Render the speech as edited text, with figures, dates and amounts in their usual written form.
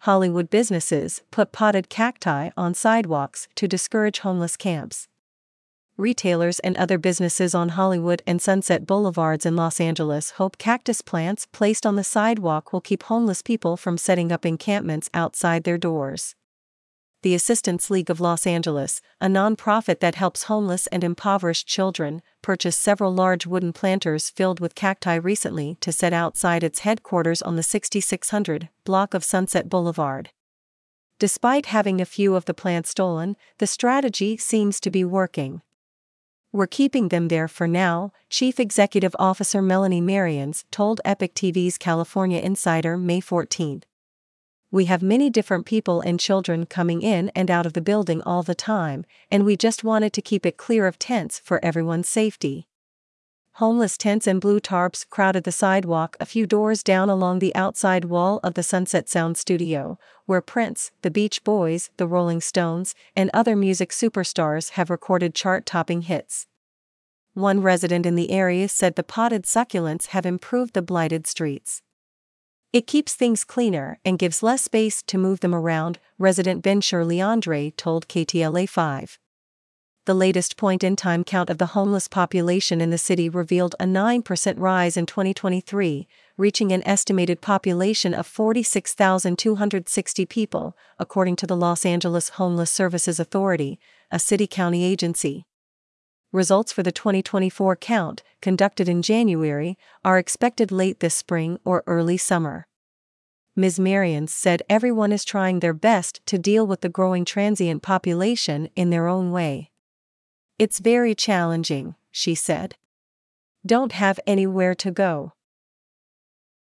Hollywood businesses put potted cacti on sidewalks to discourage homeless camps. Retailers and other businesses on Hollywood and Sunset Boulevards in Los Angeles hope cactus plants placed on the sidewalk will keep homeless people from setting up encampments outside their doors. The Assistance League of Los Angeles, a nonprofit that helps homeless and impoverished children, purchased several large wooden planters filled with cacti recently to set outside its headquarters on the 6600 block of Sunset Boulevard. Despite having a few of the plants stolen, the strategy seems to be working. "We're keeping them there for now," Chief Executive Officer Melanie Marians told Epic TV's California Insider May 14. "We have many different people and children coming in and out of the building all the time, and we just wanted to keep it clear of tents for everyone's safety." Homeless tents and blue tarps crowded the sidewalk a few doors down along the outside wall of the Sunset Sound Studio, where Prince, the Beach Boys, the Rolling Stones, and other music superstars have recorded chart-topping hits. One resident in the area said the potted succulents have improved the blighted streets. "It keeps things cleaner and gives less space to move them around," resident Ben Leandre told KTLA5. The latest point-in-time count of the homeless population in the city revealed a 9% rise in 2023, reaching an estimated population of 46,260 people, according to the Los Angeles Homeless Services Authority, a city-county agency. Results for the 2024 count, conducted in January, are expected late this spring or early summer. Ms. Marians said everyone is trying their best to deal with the growing transient population in their own way. "It's very challenging," she said. "Don't have anywhere to go.